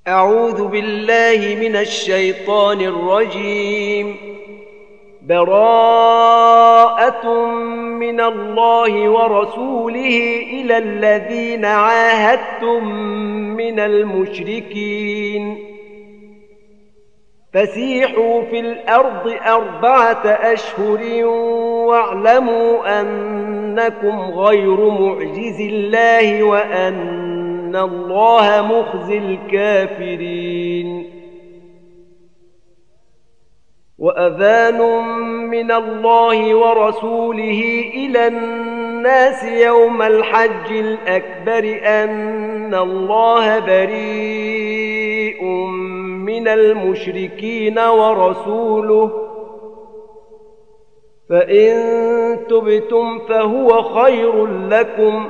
أعوذ بالله من الشيطان الرجيم. براءة من الله ورسوله إلى الذين عاهدتم من المشركين فسيحوا في الأرض 4 أشهر واعلموا أنكم غير معجز الله وأن الله مخزي الكافرين. وأذان من الله ورسوله إلى الناس يوم الحج الأكبر أن الله بريء من المشركين ورسوله، فإن تبتم فهو خير لكم،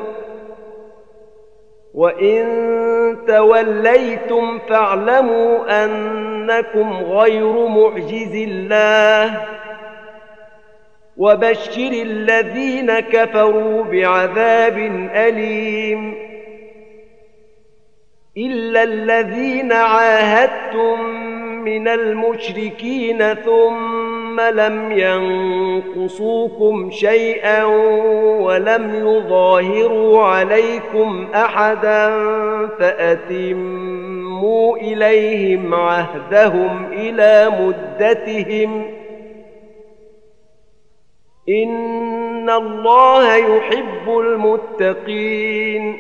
وإن توليتم فاعلموا أنكم غير معجز الله، وبشر الذين كفروا بعذاب أليم. إلا الذين عاهدتم من المشركين ثم لم ينقصوكم شيئا ولم يظاهروا عليكم أحدا فأتموا إليهم عهدهم إلى مدتهم، إن الله يحب المتقين.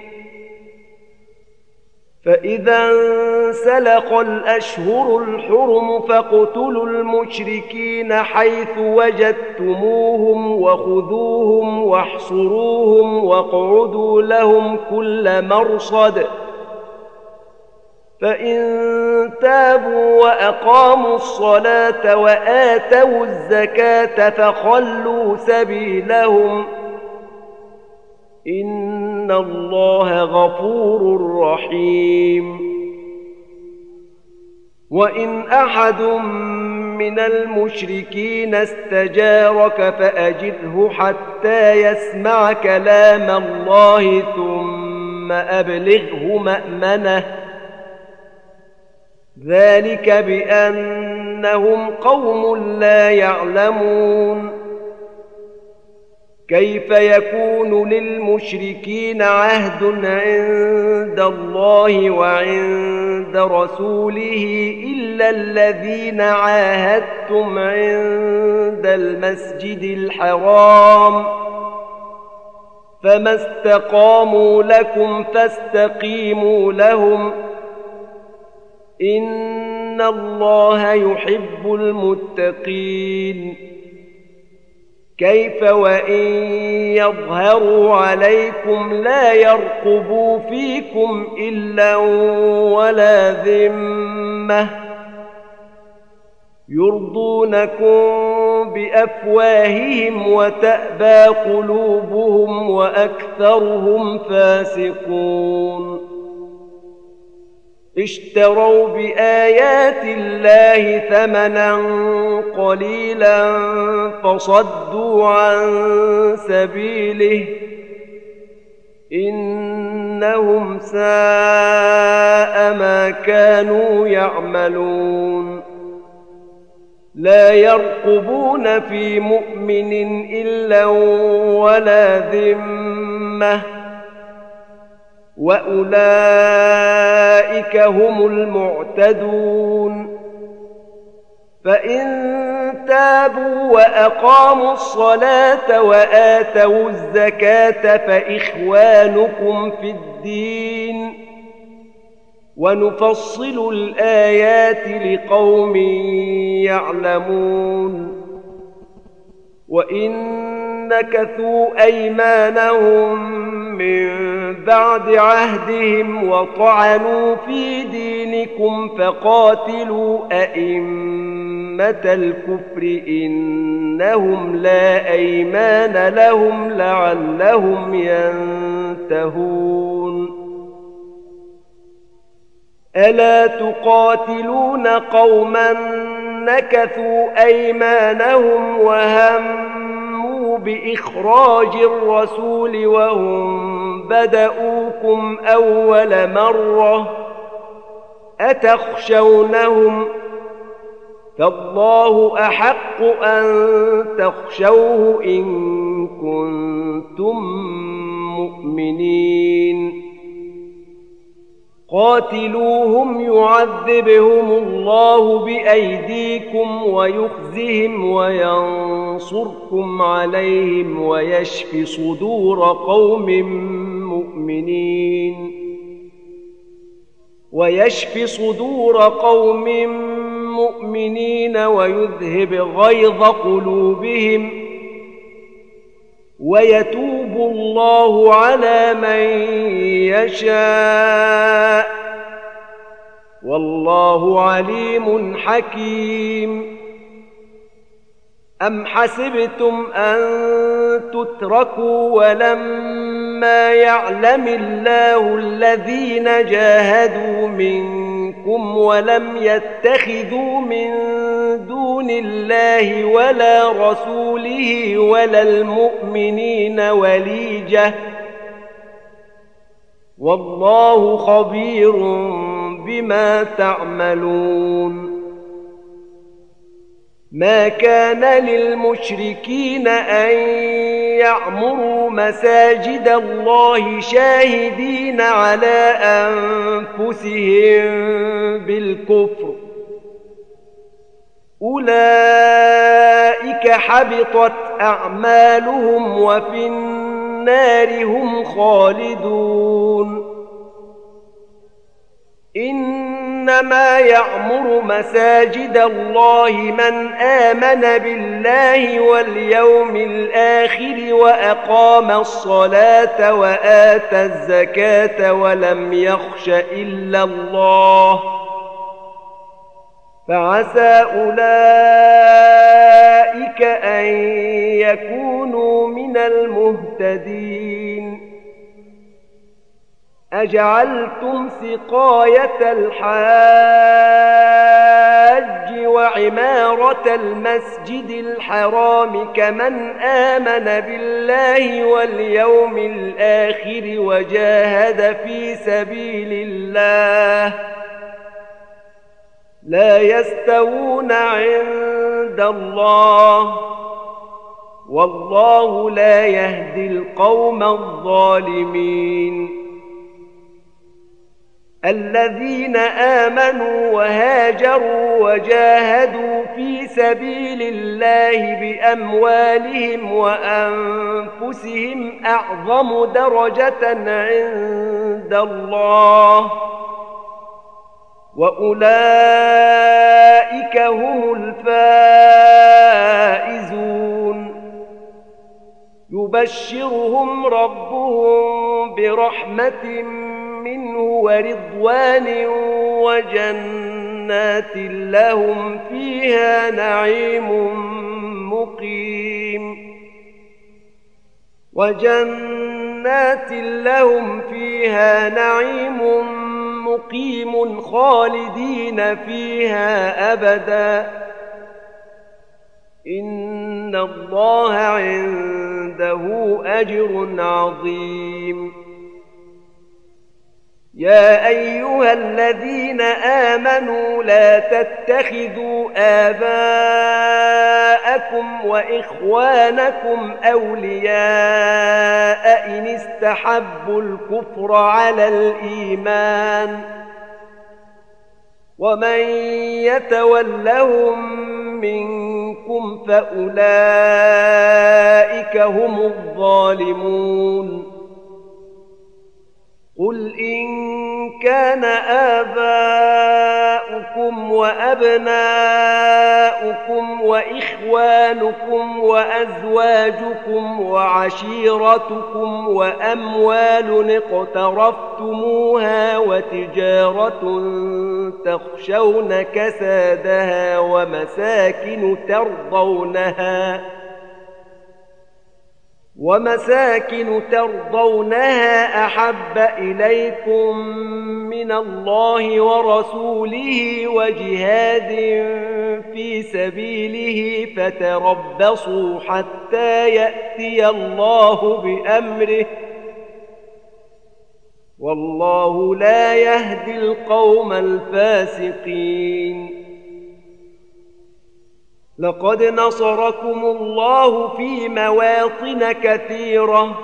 فإذا انسلخ الأشهر الحرم فاقتلوا المشركين حيث وجدتموهم وخذوهم واحصروهم واقعدوا لهم كل مرصد، فإن تابوا وأقاموا الصلاة وآتوا الزكاة فخلوا سبيلهم، إن الله غفور رحيم. وإن أحد من المشركين استجارك فأجره حتى يسمع كلام الله ثم أبلغه مأمنه، ذلك بأنهم قوم لا يعلمون. كيف يكون للمشركين عهد عند الله وعند رسوله إلا الذين عاهدتم عند المسجد الحرام، فما استقاموا لكم فاستقيموا لهم، إن الله يحب المتقين. كيف وإن يظهروا عليكم لا يرقبوا فيكم إلا ولا ذمة، يرضونكم بأفواههم وتأبى قلوبهم وأكثرهم فاسقون. اشتروا بآيات الله ثمنا قليلا فصدوا عن سبيله، إنهم ساء ما كانوا يعملون. لا يرقبون في مؤمن إلا ولا ذمة، وأولئك هم المعتدون. فإن تابوا وأقاموا الصلاة وآتوا الزكاة فإخوانكم في الدين، ونفصل الآيات لقوم يعلمون. وإن نكثوا أيمانهم من بعد عهدهم وطعنوا في دينكم فقاتلوا أئمة الكفر إنهم لا أيمان لهم لعلهم ينتهون. ألا تقاتلون قوما نكثوا أيمانهم وهموا بإخراج الرسول وهم بدؤوكم أول مرة أتخشونهم فالله أحق أن تخشوه إن كنتم مؤمنين قاتلوهم يعذبهم الله بأيديكم ويخزهم وينصركم عليهم ويشف صدور قوم مؤمنين ويذهب غيظ قلوبهم ويتوب الله على من يشاء والله عليم حكيم أم حسبتم أن تتركوا ولما يعلم الله الذين جاهدوا منكم ولم يتخذوا من دون الله ولا رسوله ولا المؤمنين وليجة والله خبير بما تعملون ما كان للمشركين أن يعمروا مساجد الله شاهدين على أنفسهم بالكفر أولئك حبطت أعمالهم وفي النار هم خالدون إنما يعمر مساجد الله من آمن بالله واليوم الآخر وأقام الصلاة وآتى الزكاة ولم يخش إلا الله فعسى أولئك أن يكونوا من المهتدين أجعلتم سقاية الحاج وعمارة المسجد الحرام كمن آمن بالله واليوم الآخر وجاهد في سبيل الله لا يستوون عند الله والله لا يهدي القوم الظالمين الذين آمنوا وهاجروا وجاهدوا في سبيل الله بأموالهم وأنفسهم أعظم درجة عند الله وأولئك هم الفائزون يبشرهم ربهم برحمة منه ورضوان وجنات لهم فيها نعيم مقيم خالدين فيها أبدا إن الله عنده أجر عظيم يا أيها الذين آمنوا لا تتخذوا آباءكم وإخوانكم أولياء إن استحبوا الكفر على الإيمان ومن يتولهم منكم فأولئك هم الظالمون قل إن كان آباؤكم وأبناؤكم وإخوانكم وأزواجكم وعشيرتكم وأموال اقترفتموها وتجارة تخشون كسادها ومساكن ترضونها أحب إليكم من الله ورسوله وجهاد في سبيله فتربصوا حتى يأتي الله بأمره والله لا يهدي القوم الفاسقين. لقد نصركم الله في مواطن كثيرة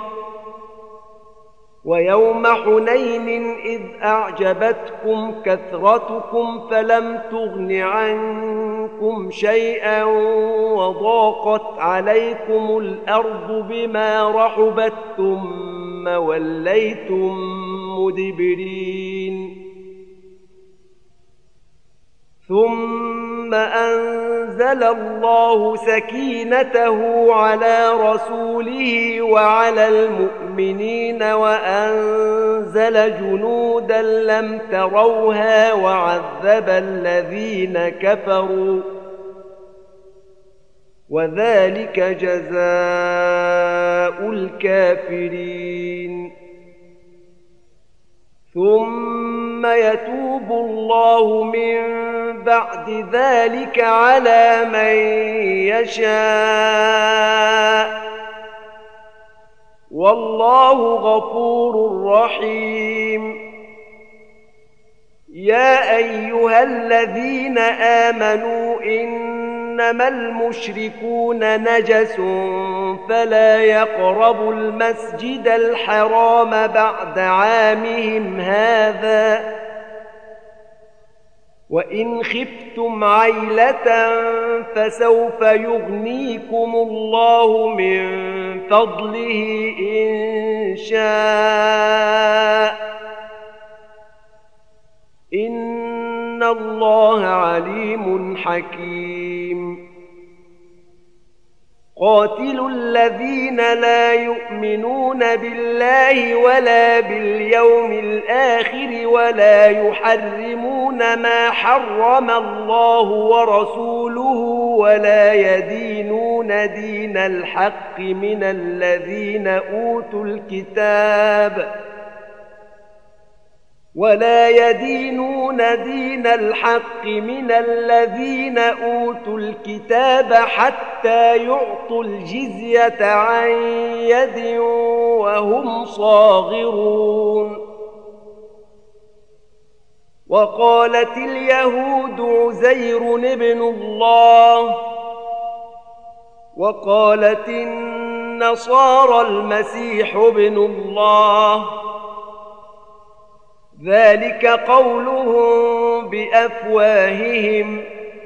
ويوم حنين إذ أعجبتكم كثرتكم فلم تغن عنكم شيئا وضاقت عليكم الأرض بما رحبت ثم وليتم مدبرين. ثم أنزل الله سكينته على رسوله وعلى المؤمنين وأنزل جنودا لم تروها وعذب الذين كفروا وذلك جزاء الكافرين. ثم يتوب الله من بعد ذلك على من يشاء والله غفور رحيم. يا أيها الذين آمنوا إنما المشركون نجس فلا يقربوا المسجد الحرام بعد عامهم هذا وإن خفتم عيلة فسوف يغنيكم الله من فضله إن شاء إن الله عليم حكيم. قاتلوا الذين لا يؤمنون بالله ولا باليوم الآخر ولا يحرمون ما حرم الله ورسوله ولا يدينون دين الحق من الذين أوتوا الكتاب حتى يعطوا الجزية عن يد وهم صاغرون. وقالت اليهود عزير ابن الله وقالت النصارى المسيح ابن الله ذلك قولهم بأفواههم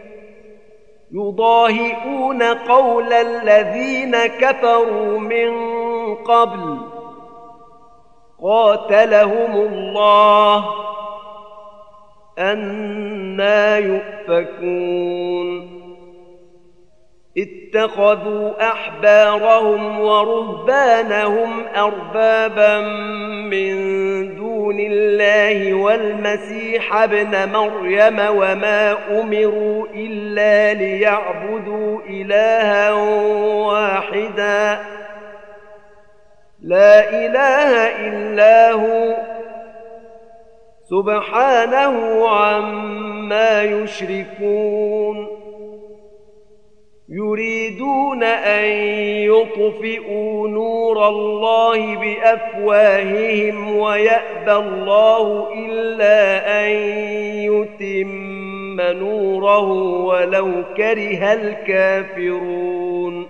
يضاهئون قول الذين كفروا من قبل قاتلهم الله أنى يؤفكون. اتخذوا أحبارهم ورهبانهم أربابا من دون الله والمسيح ابن مريم وما أمروا إلا ليعبدوا إلها واحدا لا إله إلا هو سبحانه عما يشركون. يريدون أن يطفئوا نور الله بأفواههم ويأبى الله إلا أن يتم نوره ولو كره الكافرون.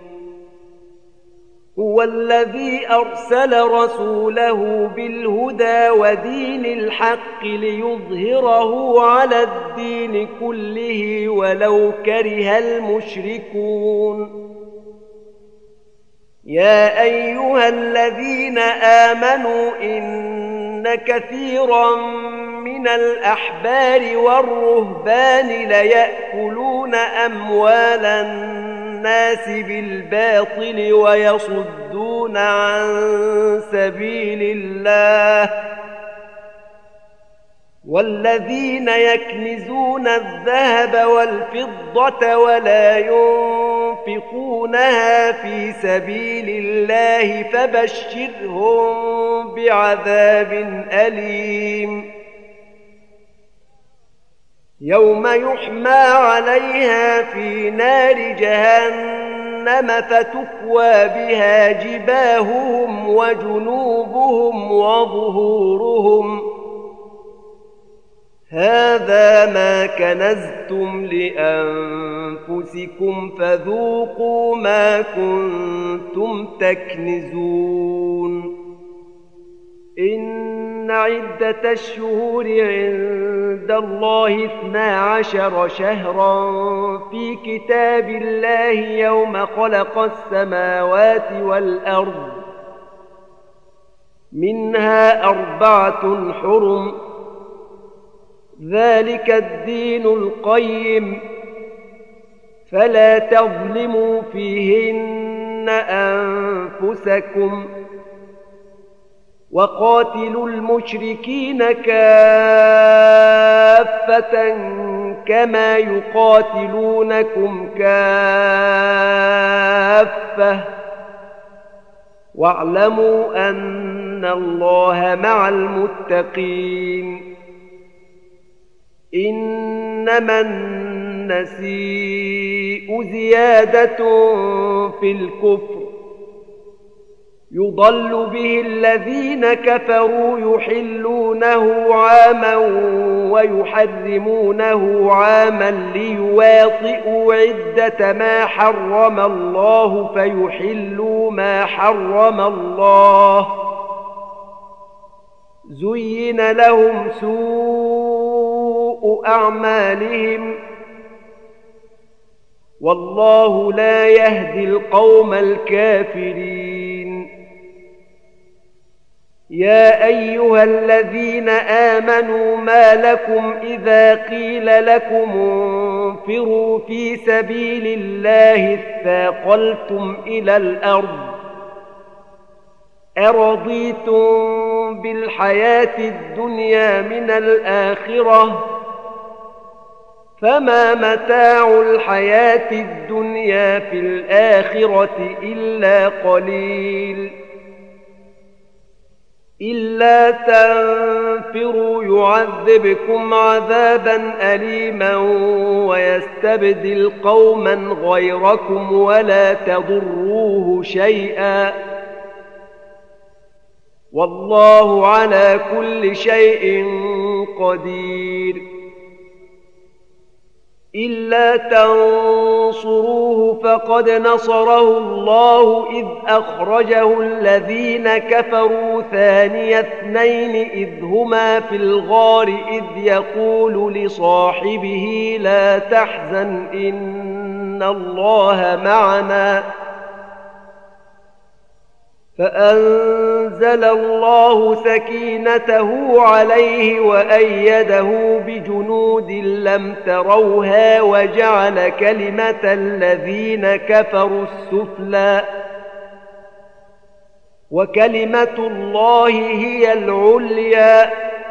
هو الذي أرسل رسوله بالهدى ودين الحق ليظهره على الدين كله ولو كره المشركون. يا أيها الذين آمنوا إن كثيرا من الأحبار والرهبان ليأكلون أموال الناس بالباطل ويصدون عن سبيل الله والذين يكنزون الذهب والفضة ولا ينفقونها في سبيل الله فبشرهم بعذاب أليم. يوم يحمى عليها في نار جهنم فتكوى بها جباههم وجنوبهم وظهورهم هذا ما كنزتم لأنفسكم فذوقوا ما كنتم تكنزون إن عدة الشهور عند الله 12 شهرا في كتاب الله يوم خلق السماوات والأرض منها 4 حرم ذلك الدين القيم فلا تظلموا فيهن أنفسكم وقاتلوا المشركين كافة كما يقاتلونكم كافة واعلموا أن الله مع المتقين إنما النسيء زيادة في الكفر يضل به الذين كفروا يحلونه عاما ويحرمونه عاما ليواطئوا عدة ما حرم الله فيحلوا ما حرم الله زين لهم سوء أعمالهم والله لا يهدي القوم الكافرين يا أيها الذين آمنوا ما لكم إذا قيل لكم انفروا في سبيل الله اثاقلتم إلى الأرض أرضيتم بالحياة الدنيا من الآخرة فما متاع الحياة الدنيا في الآخرة إلا قليل إلا تنفروا يعذبكم عذابا أليما ويستبدل قوما غيركم ولا تضروه شيئا والله على كل شيء قدير إلا تنصروه فقد نصره الله إذ أخرجه الذين كفروا ثاني اثنين إذ هما في الغار إذ يقول لصاحبه لا تحزن إن الله معنا فأنزل الله سكينته عليه وأيده بجنود لم تروها وجعل كلمة الذين كفروا السفلى وكلمة الله هي العليا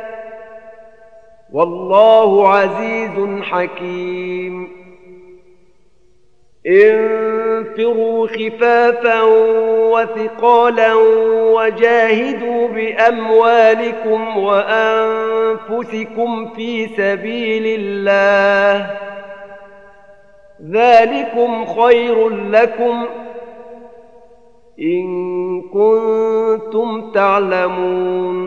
والله عزيز حكيم انفروا خفافا وثقالا وجاهدوا بأموالكم وأنفسكم في سبيل الله ذلكم خير لكم إن كنتم تعلمون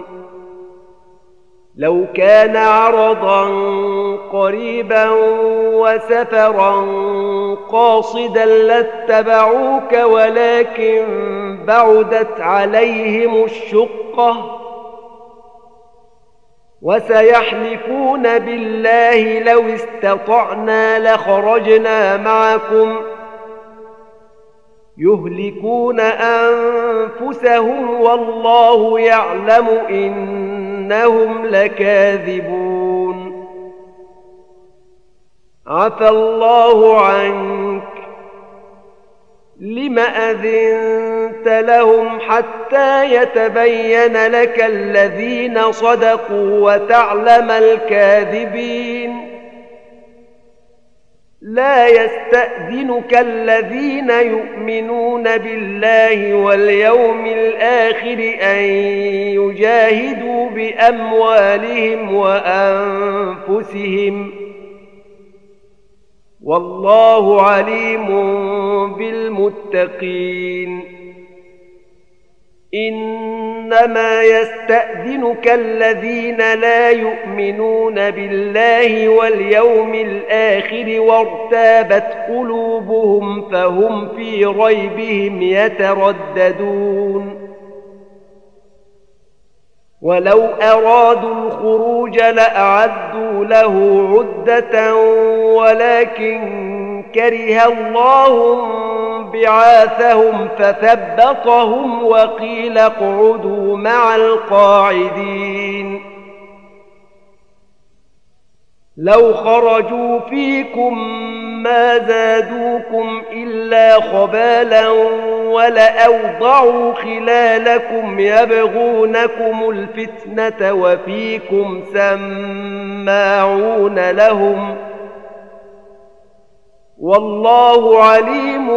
لو كان عرضا قريبا وسفرا قاصدا لاتبعوك ولكن بعدت عليهم الشقة وسيحلفون بالله لو استطعنا لخرجنا معكم يهلكون أنفسهم والله يعلم إنهم لكاذبون عفى الله عنك لم أذنت لهم حتى يتبين لك الذين صدقوا وتعلم الكاذبين لا يستأذنك الذين يؤمنون بالله واليوم الآخر أن يجاهدوا بأموالهم وأنفسهم والله عليم بالمتقين للمتقين إنما يستأذنك الذين لا يؤمنون بالله واليوم الآخر وارتابت قلوبهم فهم في ريبهم يترددون ولو أرادوا الخروج لأعدوا له عدة ولكن كره الله بعاثهم فثبطهم وقيل اقعدوا مع القاعدين لو خرجوا فيكم ما زادوكم إلا خبالا ولأوضعوا خلالكم يبغونكم الفتنة وفيكم سماعون لهم والله عليم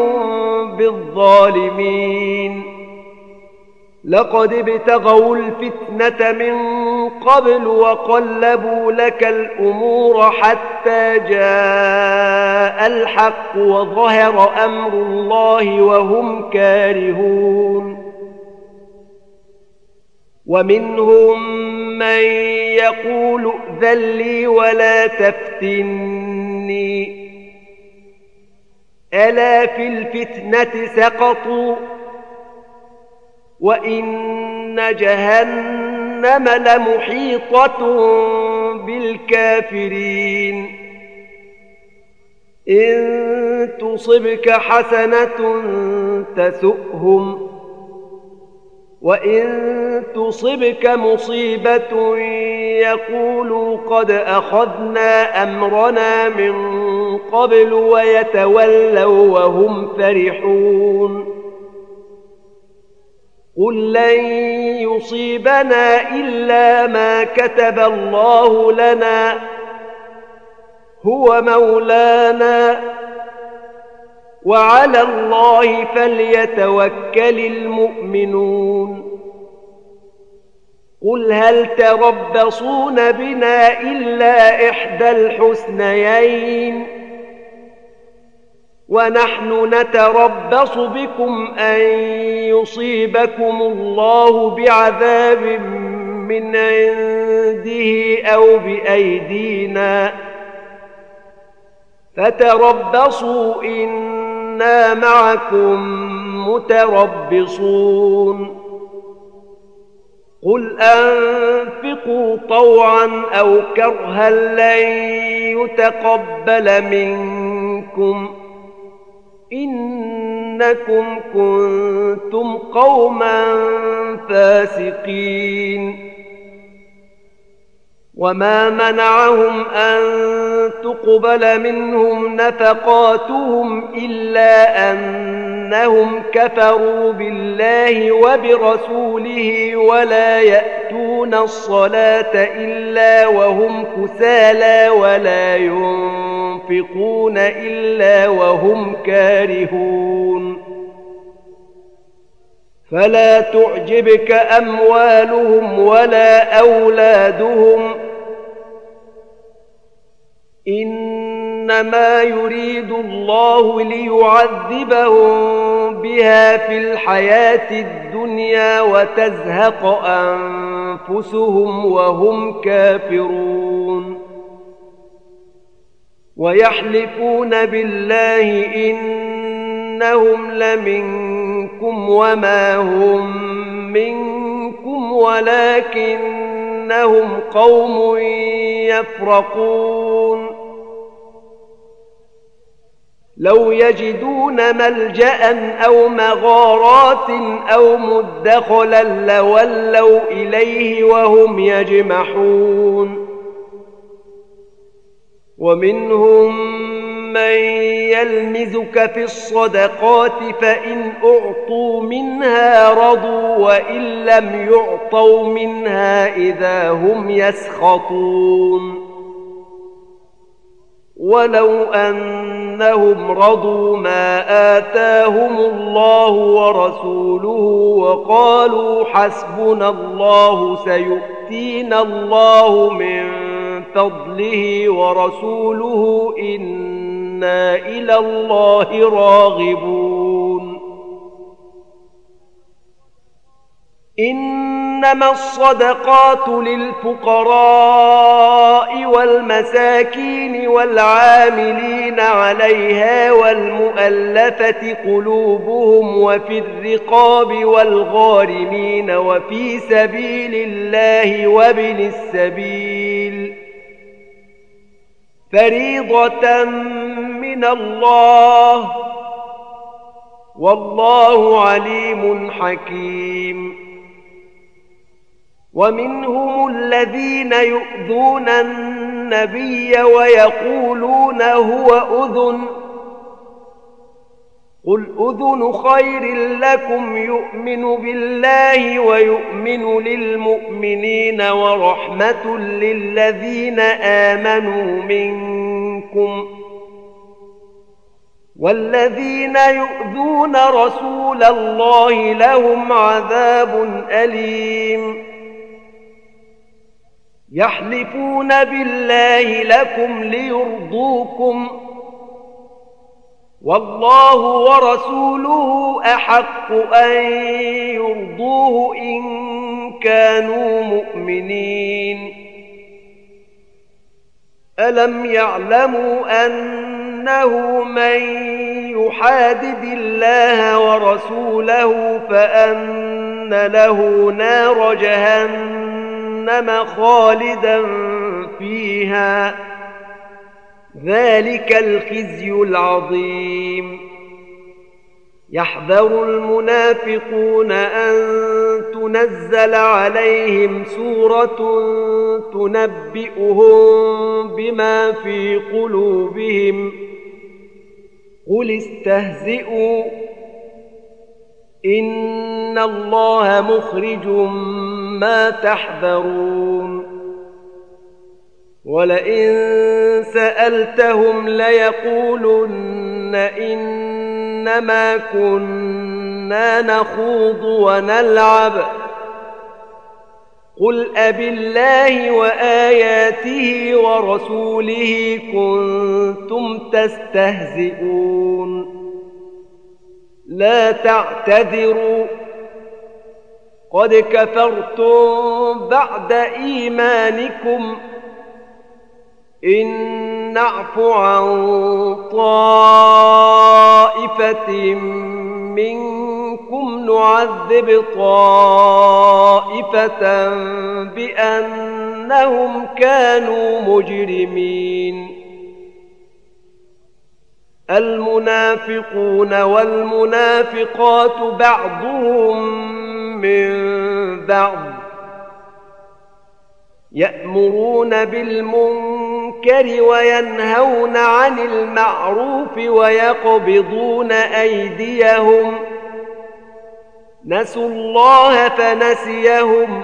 بالظالمين لقد ابتغوا الفتنة من قبل وقلبوا لك الأمور حتى جاء الحق وظهر أمر الله وهم كارهون ومنهم من يقول ائذن لي ولا تفتني ألا في الفتنة سقطوا وإن جهنم لمحيطة بالكافرين إن تصبك حسنة تسؤهم وإن تصبك مصيبة يقولوا قد أخذنا أمرنا من قبل ويتولوا وهم فرحون قل لن يصيبنا إلا ما كتب الله لنا هو مولانا وعلى الله فليتوكل المؤمنون قل هل تربصون بنا إلا إحدى الحسنيين ونحن نتربص بكم أن يصيبكم الله بعذاب من عنده أو بأيدينا فتربصوا إنا معكم متربصون قل أنفقوا طوعا أو كرها لن يتقبل منكم إنكم كنتم قوما فاسقين وما منعهم أن تقبل منهم نفقاتهم إلا أنهم كفروا بالله وبرسوله ولا يأتون الصلاة إلا وهم كسالى ولا ينفقون إلا وهم كارهون فلا تعجبك أموالهم ولا أولادهم إنما يريد الله ليعذبهم بها في الحياة الدنيا وتزهق أنفسهم وهم كافرون ويحلفون بالله إنهم لمنكم وما هم منكم ولكنهم قوم يفرقون لو يجدون ملجأ أو مغارات أو مدخلا لولوا إليه وهم يجمحون ومنهم من يلمزك في الصدقات فإن أعطوا منها رضوا وإن لم يعطوا منها إذا هم يسخطون ولو أنهم رضوا ما آتاهم الله ورسوله وقالوا حسبنا الله سيؤتينا الله من فضله ورسوله إنا إلى الله راغبون إنما الصدقات للفقراء والمساكين والعاملين عليها والمؤلفة قلوبهم وفي الرقاب والغارمين وفي سبيل الله وابن السبيل فريضة من الله والله عليم حكيم. ومنهم الذين يؤذون النبي ويقولون هو أذن قل أذن خير لكم يؤمن بالله ويؤمن للمؤمنين ورحمة للذين آمنوا منكم والذين يؤذون رسول الله لهم عذاب أليم. يحلفون بالله لكم ليرضوكم والله ورسوله أحق أن يرضوه إن كانوا مؤمنين. ألم يعلموا أنه من يحادد الله ورسوله فأن له نار جهنم خالدا فيها ذلك الخزي العظيم. يحذر المنافقون أن تنزل عليهم سورة تنبئهم بما في قلوبهم قل استهزئوا إن الله مخرج ما تحذرون. ولئن سألتهم ليقولن إنما كنا نخوض ونلعب قل أبالله وآياته ورسوله كنتم تستهزئون لا تعتذروا قد كفرتم بعد إيمانكم إن نعف عن طائفة منكم نعذب طائفة بأنهم كانوا مجرمين. المنافقون والمنافقات بعضهم من بعض يأمرون بالمنكر وينهون عن المعروف ويقبضون أيديهم نسوا الله فنسيهم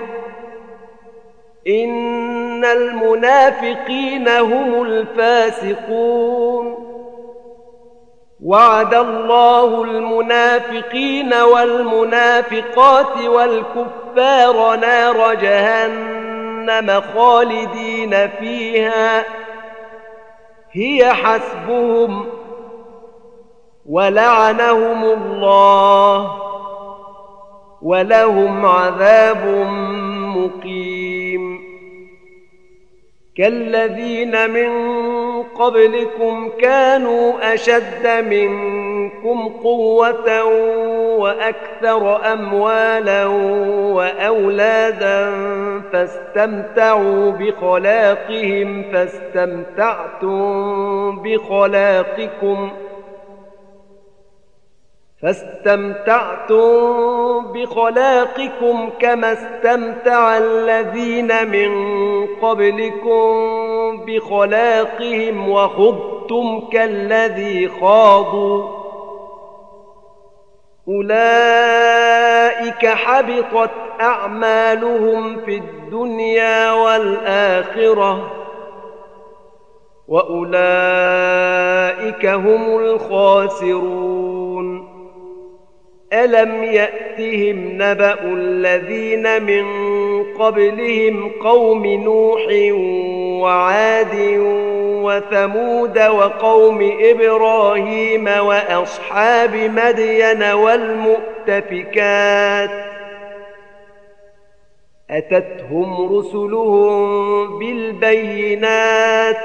إن المنافقين هم الفاسقون. وعد الله المنافقين والمنافقات والكفار نار جهنم خالدين فيها هي حسبهم ولعنهم الله ولهم عذاب مقيم. كالذين من قبلكم كانوا أشد منكم قوة وأكثر أموالا وأولادا فاستمتعوا بخلاقكم كما استمتع الذين من قبلكم بخلاقهم وخضتم كالذي خاضوا أولئك حبطت أعمالهم في الدنيا والآخرة وأولئك هم الخاسرون. ألم يأتهم نبأ الذين من قبلهم قوم نوح وعاد وثمود وقوم إبراهيم وأصحاب مدين والمؤتفكات أتتهم رسلهم بالبينات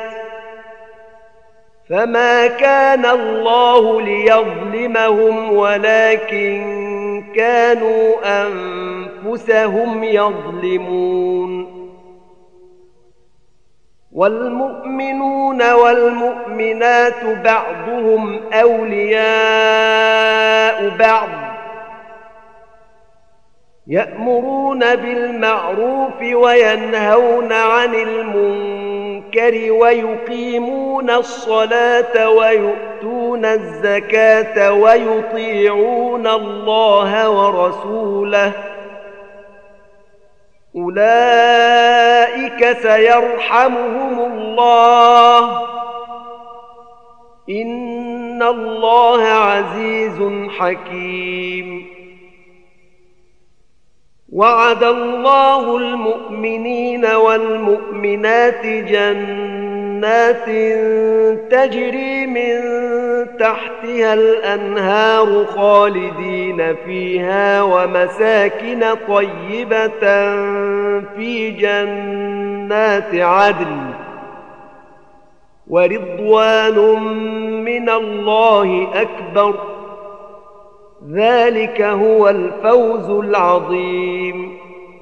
فما كان الله ليظلمهم ولكن كانوا أنفسهم يظلمون والمؤمنون والمؤمنات بعضهم أولياء بعض يأمرون بالمعروف وينهون عن المنكر ويقيمون الصلاة ويؤتون الزكاة ويطيعون الله ورسوله أولئك سيرحمهم الله إن الله عزيز حكيم وعد الله المؤمنين والمؤمنات جنات تجري من تحتها الأنهار خالدين فيها ومساكن طيبة في جنات عدن ورضوان من الله أكبر ذلك هو الفوز العظيم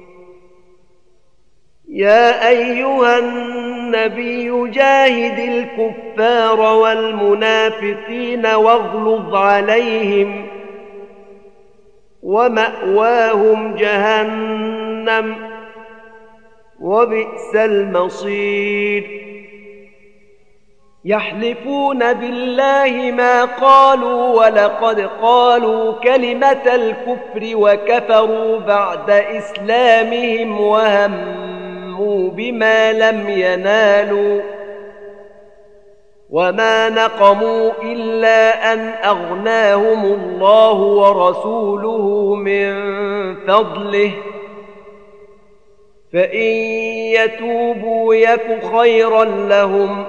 يا أيها النبي جاهد الكفار والمنافقين واغلظ عليهم ومأواهم جهنم وبئس المصير يحلفون بالله ما قالوا ولقد قالوا كلمة الكفر وكفروا بعد إسلامهم وهموا بما لم ينالوا وما نقموا إلا أن أغناهم الله ورسوله من فضله فإن يتوبوا يك خيرا لهم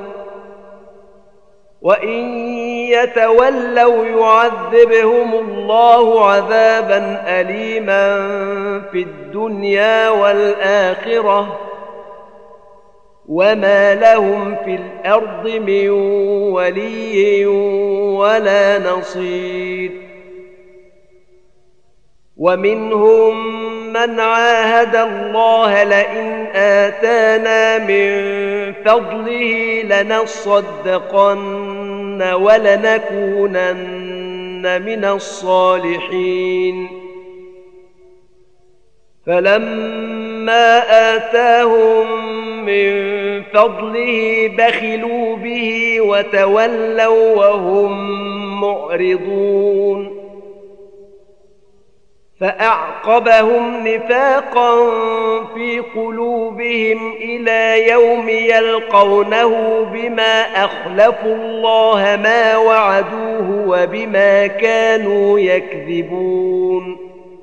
وإن يتولوا يعذبهم الله عذابا أليما في الدنيا والآخرة وما لهم في الأرض من ولي ولا نصير ومنهم من عاهد الله لئن آتانا من فضله لنصدقن ولنكونن من الصالحين فلما آتاهم من فضله بخلوا به وتولوا وهم معرضون فأعقبهم نفاقا في قلوبهم إلى يوم يلقونه بما أخلفوا الله ما وعدوه وبما كانوا يكذبون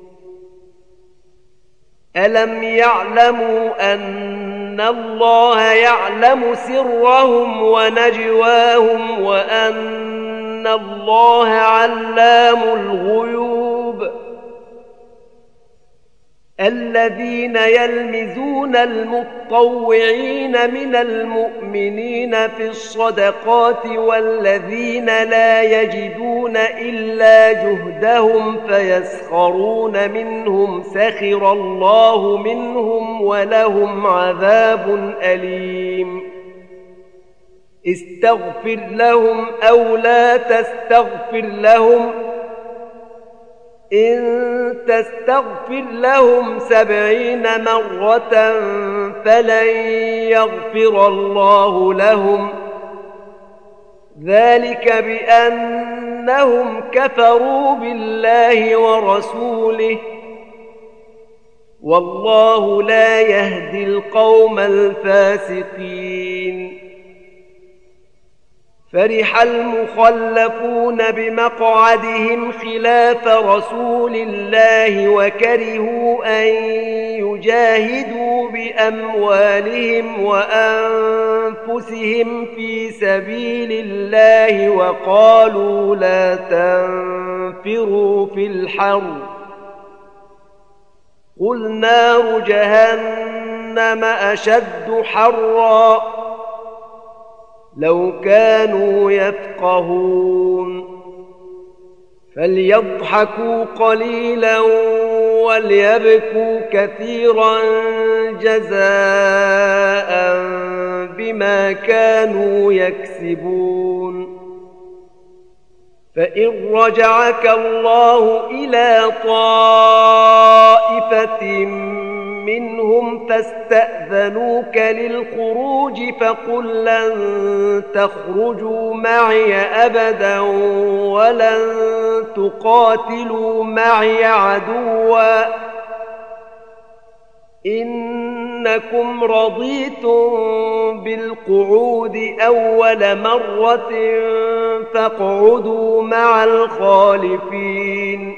ألم يعلموا أن الله يعلم سرهم ونجواهم وأن الله علام الغيوب الذين يلمزون المطوعين من المؤمنين في الصدقات والذين لا يجدون إلا جهدهم فيسخرون منهم سخر الله منهم ولهم عذاب أليم استغفر لهم أو لا تستغفر لهم إن تستغفر لهم 70 مرة فلن يغفر الله لهم ذلك بأنهم كفروا بالله ورسوله والله لا يهدي القوم الفاسقين فرح المخلفون بمقعدهم خلاف رسول الله وكرهوا أن يجاهدوا بأموالهم وأنفسهم في سبيل الله وقالوا لا تنفروا في الحر قل نار جهنم أشد حرا لو كانوا يفقهون فليضحكوا قليلا وليبكوا كثيرا جزاء بما كانوا يكسبون فإن رجعك الله إلى طائفة منهم فاستأذنوك للخروج فقل لن تخرجوا معي أبدا ولن تقاتلوا معي عدوا إنكم رضيتم بالقعود أول مرة فاقعدوا مع الخالفين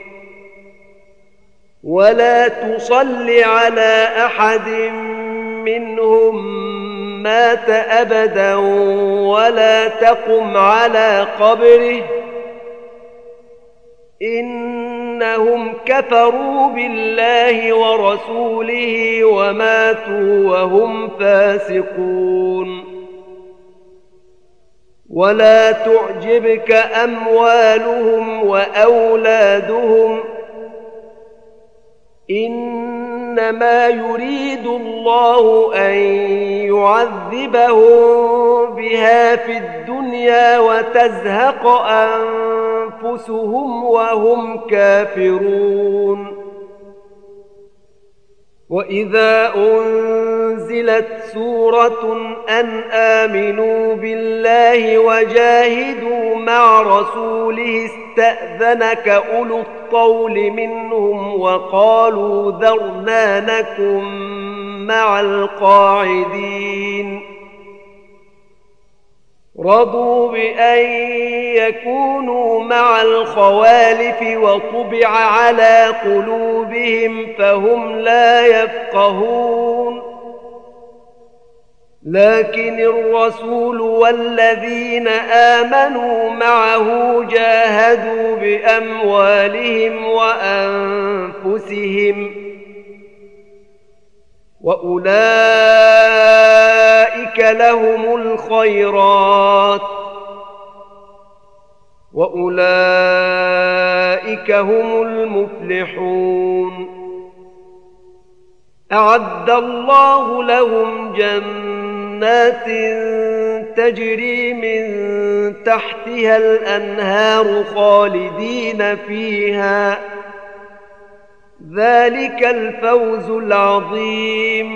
ولا تصل على أحد منهم مات أبدا ولا تقم على قبره إنهم كفروا بالله ورسوله وماتوا وهم فاسقون ولا تعجبك أموالهم وأولادهم إنما يريد الله أن يعذبهم بها في الدنيا وتزهق أنفسهم وهم كافرون وإذا أنزلت سورة أن آمنوا بالله وجاهدوا مع رسوله استأذنك أولو الطول منهم وقالوا ذرنا نكن مع القاعدين رضوا بأن يكونوا مع الخوالف وطبع على قلوبهم فهم لا يفقهون لكن الرسول والذين آمنوا معه جاهدوا بأموالهم وأنفسهم وأولئك لهم الخيرات وأولئك هم المفلحون أعد الله لهم جنات تجري من تحتها الأنهار خالدين فيها ذلك الفوز العظيم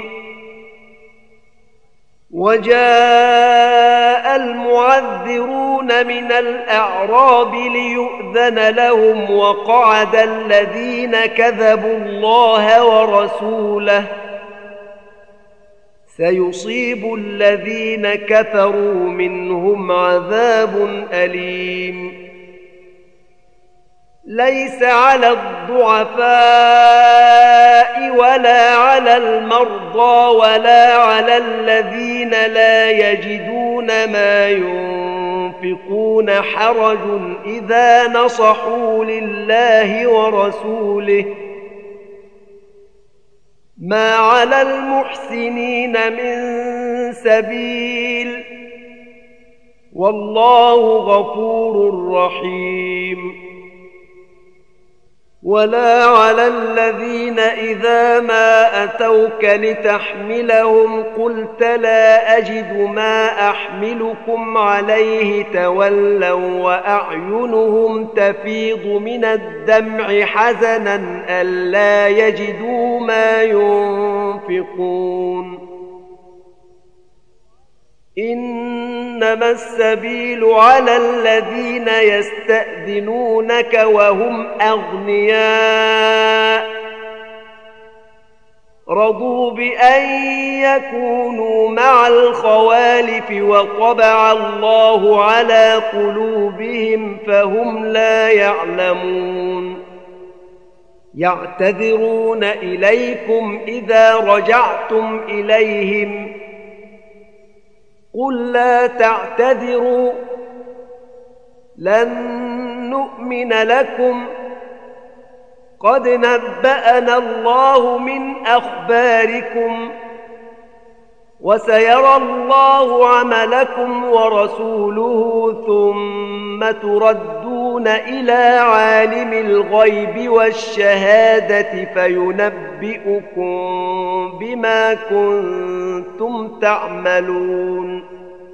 وجاء المعذرون من الأعراب ليؤذن لهم وقعد الذين كذبوا الله ورسوله سيصيب الذين كفروا منهم عذاب أليم ليس على الضعفاء ولا على المرضى ولا على الذين لا يجدون ما ينفقون حرج إذا نصحوا لله ورسوله ما على المحسنين من سبيل والله غفور رحيم ولا على الذين إذا ما أتوك لتحملهم قلت لا أجد ما أحملكم عليه تولوا وأعينهم تفيض من الدمع حزنا ألا يجدوا ما ينفقون إنما السبيل على الذين يستأذنونك وهم أغنياء رضوا بأن يكونوا مع الخوالف وطبع الله على قلوبهم فهم لا يعلمون يعتذرون إليكم إذا رجعتم إليهم قل لا تعتذروا لن نؤمن لكم قد نبأنا الله من أخباركم وسيرى الله عملكم ورسوله ثم تردون إلى عالم الغيب والشهادة فينبئكم بما كنتم تعملون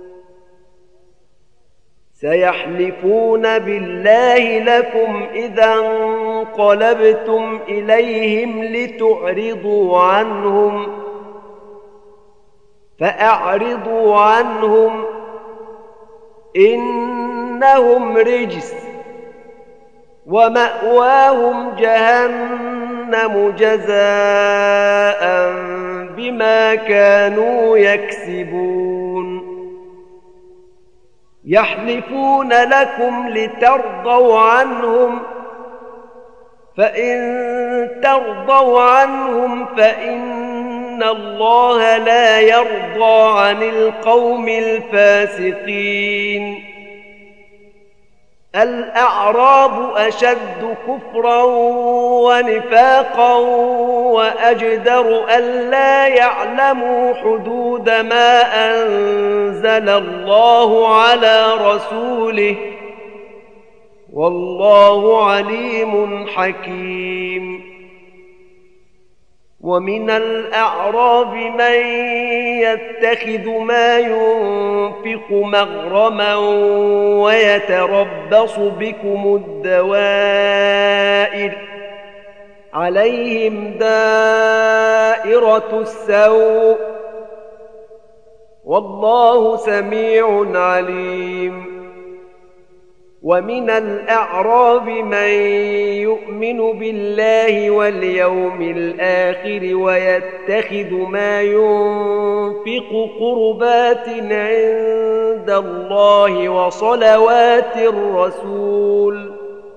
سيحلفون بالله لكم إذا انقلبتم إليهم لتعرضوا عنهم فأعرضوا عنهم إنهم رجس ومأواهم جهنم جزاء بما كانوا يكسبون يحلفون لكم لترضوا عنهم فإن ترضوا عنهم فإن الله لا يرضى عن القوم الفاسقين الأعراب أشد كفرا ونفاقا وأجدر ألا يعلموا حدود ما أنزل الله على رسوله والله عليم حكيم ومن الأعراب من يتخذ ما ينفق مغرما ويتربص بكم الدوائر عليهم دائرة السوء والله سميع عليم ومن الأعراب من يؤمن بالله واليوم الآخر ويتخذ ما ينفق قربات عند الله وصلوات الرسول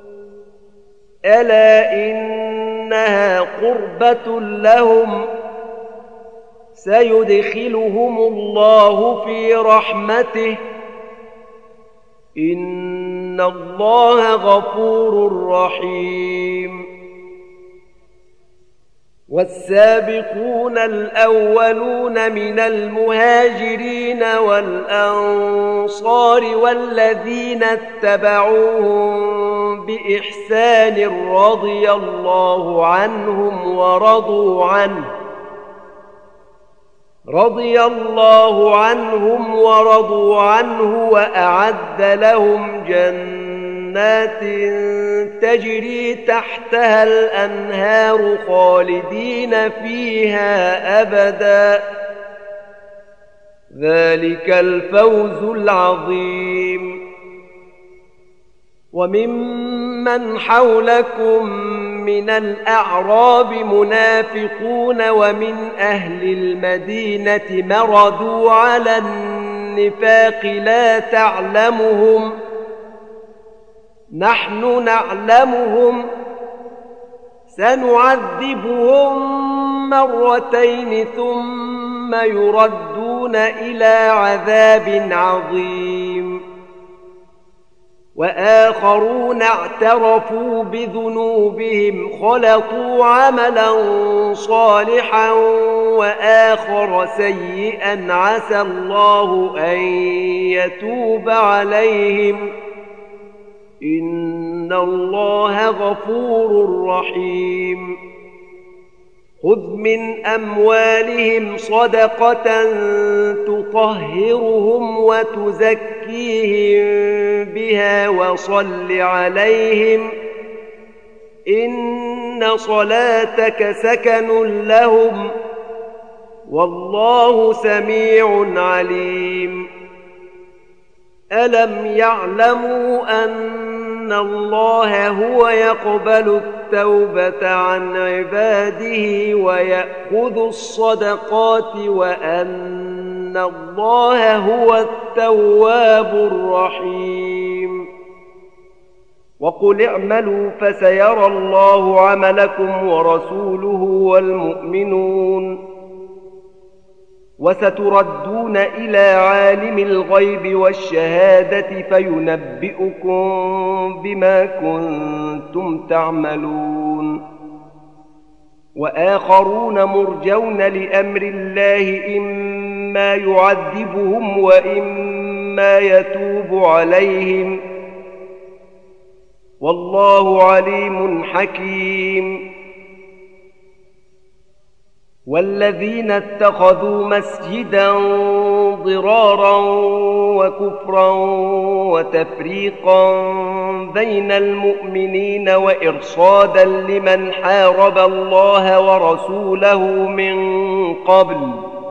ألا إنها قربة لهم سيدخلهم الله في رحمته إن الله غفور رحيم والسابقون الأولون من المهاجرين والأنصار والذين اتبعوهم بإحسان رضي الله عنهم ورضوا عنه وأعد لهم جنات تجري تحتها الأنهار خالدين فيها أبدا ذلك الفوز العظيم وممن حولكم من الأعراب منافقون ومن أهل المدينة مردوا على النفاق لا تعلمهم نحن نعلمهم سنعذبهم مرتين ثم يردون إلى عذاب عظيم وآخرون اعترفوا بذنوبهم خلطوا عملا صالحا وآخر سيئا عسى الله أن يتوب عليهم إن الله غفور رحيم خذ من أموالهم صدقة تطهرهم وتزكيهم بها وصل عليهم إن صلاتك سكن لهم والله سميع عليم ألم يعلموا أن الله هو يقبل التوبة عن عباده ويأخذ الصدقات وأن الله هو التواب الرحيم وقل اعملوا فسيرى الله عملكم ورسوله والمؤمنون وستردون إلى عالم الغيب والشهادة فينبئكم بما كنتم تعملون وآخرون مرجون لأمر الله إما يعذبهم وإما يتوب عليهم، والله عليم حكيم. والذين اتخذوا مسجدا ضرارا وكفرا وتفريقا بين المؤمنين وإرصادا لمن حارب الله ورسوله من قبل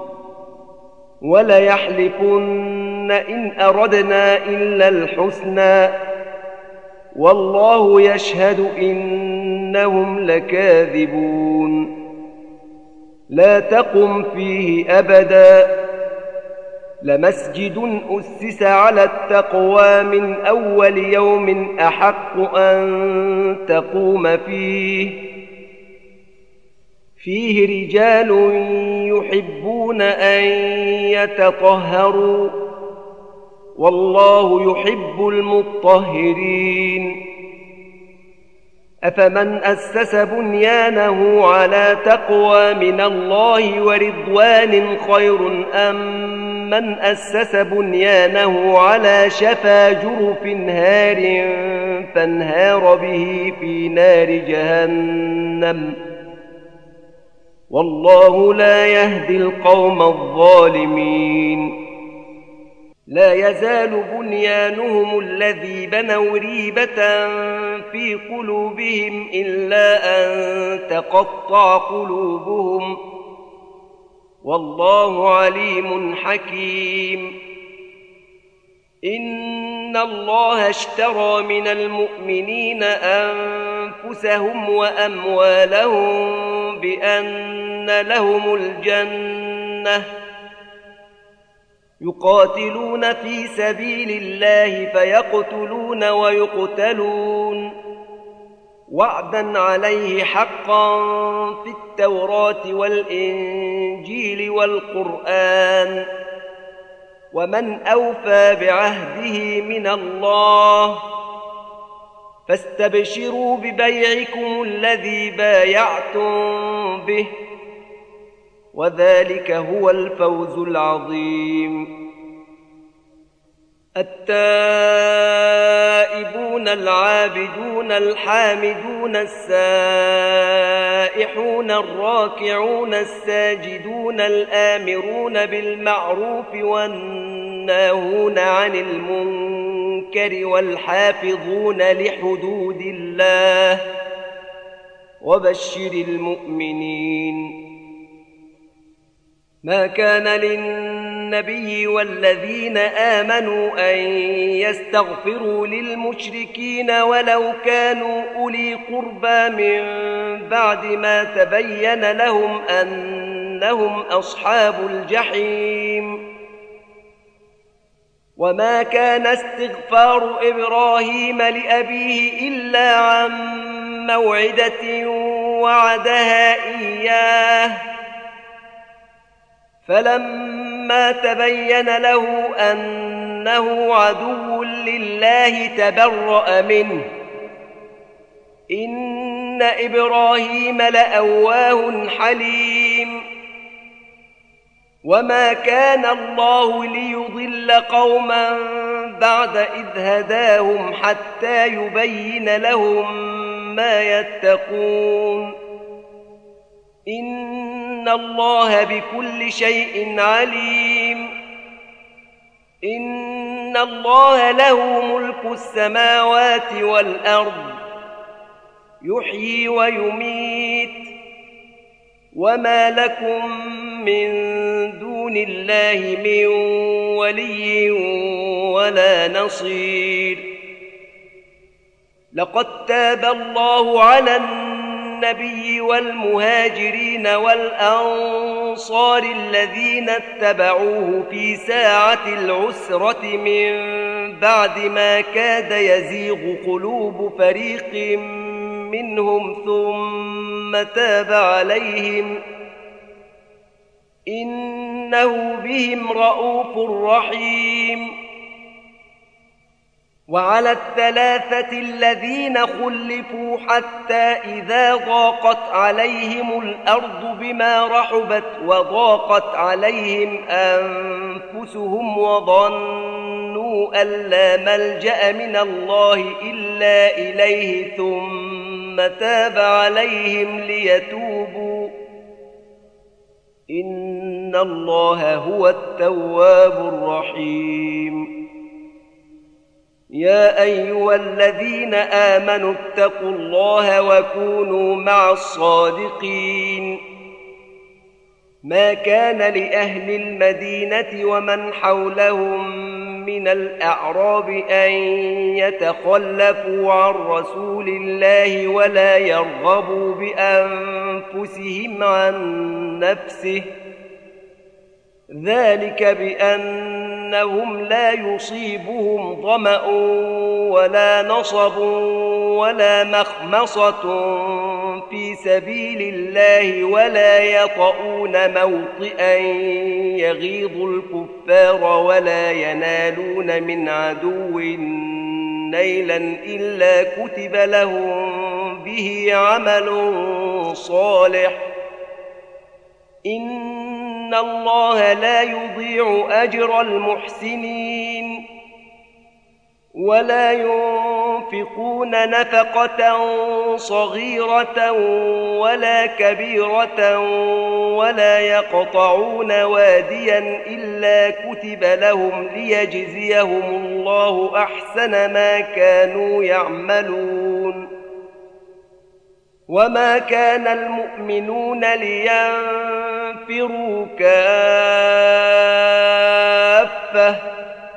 وليحلفن إن أردنا إلا الحسنى والله يشهد إنهم لكاذبون. لا تقم فيه أبدا، لمسجد أسس على التقوى من أول يوم أحق أن تقوم فيه رجال يحبون أن يتطهروا والله يحب المطهرين. أفمن أسس بنيانه على تقوى من الله ورضوان خير أم من أسس بنيانه على شفا جرف هار فانهار به في نار جهنم والله لا يهدي القوم الظالمين. لا يزال بنيانهم الذي بنوا ريبة في قلوبهم إلا أن تقطع قلوبهم والله عليم حكيم. إن الله اشترى من المؤمنين أنفسهم وأموالهم بأن لهم الجنة يقاتلون في سبيل الله فيقتلون ويقتلون وعدا عليه حقا في التوراة والإنجيل والقرآن ومن أوفى بعهده من الله فاستبشروا ببيعكم الذي بايعتم به وذلك هو الفوز العظيم. التائبون العابدون الحامدون السائحون الراكعون الساجدون الآمرون بالمعروف والناهون عن المنكر والحافظون لحدود الله وبشر المؤمنين. ما كان للنبي والذين آمنوا أن يستغفروا للمشركين ولو كانوا أولي قربى من بعد ما تبين لهم أنهم أصحاب الجحيم. وما كان استغفار إبراهيم لأبيه إلا عن موعدة وعدها إياه فلما تبين له أنه عدو لله تبرأ منه إن إبراهيم لأواه حليم. وما كان الله ليضل قوما بعد إذ هداهم حتى يبين لهم ما يتقون إن الله بكل شيء عليم. إن الله له ملك السماوات والأرض يحيي ويميت وما لكم من دون الله من ولي ولا نصير. لقد تاب الله على النبي والمهاجرين والأنصار الذين اتبعوه في ساعة العسرة من بعد ما كاد يزيغ قلوب فريق منهم ثم تاب عليهم إنه بهم رءوف رحيم. وعلى الثلاثة الذين خلفوا حتى إذا ضاقت عليهم الأرض بما رحبت وضاقت عليهم أنفسهم وظنوا أن لا ملجأ من الله إلا إليه ثم تاب عليهم ليتوبوا إن الله هو التواب الرحيم. يا أيها الذين آمنوا اتقوا الله وكونوا مع الصادقين. ما كان لأهل المدينة ومن حولهم من الأعراب أن يتخلفوا عن رسول الله ولا يرغبوا بأنفسهم عن نفسه، ذلك بأنهم لا يصيبهم ظمأ ولا نصب ولا مخمصة في سبيل الله ولا يطؤون موطئا يغيظ الكفار ولا ينالون من عدو نيلا إلا كتب لهم به عمل صالح، إن الله لا يضيع أجر المحسنين. ولا ينفقون نفقة صغيرة ولا كبيرة ولا يقطعون واديا إلا كتب لهم ليجزيهم الله أحسن ما كانوا يعملون. وما كان المؤمنون لينفروا كافة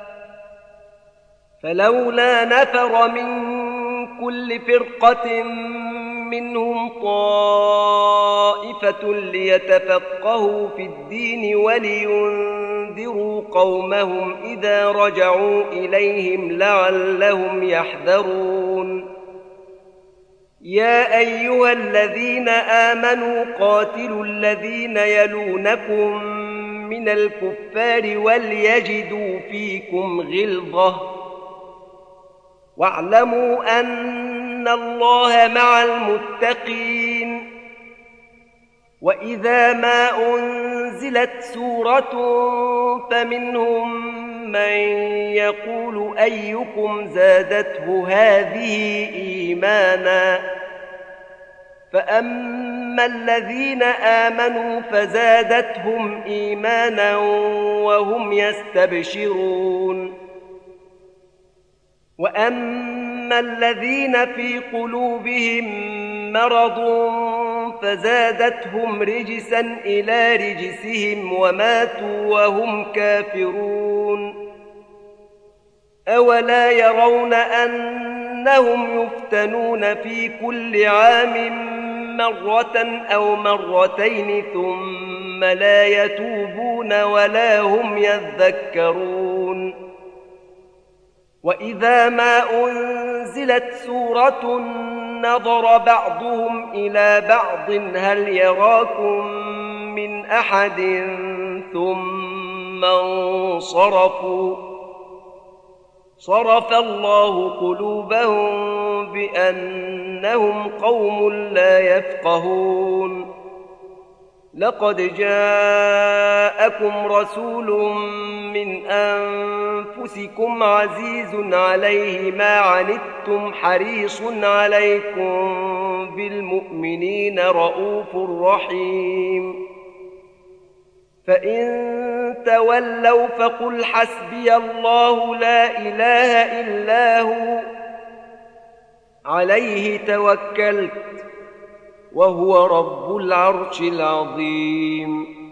فلولا نفر من كل فرقة منهم طائفة ليتفقهوا في الدين ولينذروا قومهم إذا رجعوا إليهم لعلهم يحذرون. يا أيها الذين آمنوا قاتلوا الذين يلونكم من الكفار وليجدوا فيكم غلظة واعلموا أن الله مع المتقين. وإذا ما أنزلت سورة فمنهم من يقول أيكم زادته هذه إيمانا، فأما الذين آمنوا فزادتهم إيمانا وهم يستبشرون. وأما الذين في قلوبهم مرض فزادتهم رجسا إلى رجسهم وماتوا وهم كافرون. أولا يرون أنهم يفتنون في كل عام مرة أو مرتين ثم لا يتوبون ولا هم يذكرون. وإذا ما أنزلت سورة نظر بعضهم إلى بعض هل يراكم من أحد ثم انصرفوا، صرف الله قلوبهم بأنهم قوم لا يفقهون. لقد جاءكم رسول من أنفسكم عزيز عليه ما عنتم حريص عليكم بالمؤمنين رؤوف رحيم. فإن تولوا فقل حسبي الله لا إله إلا هو عليه توكلت وهو رب العرش العظيم.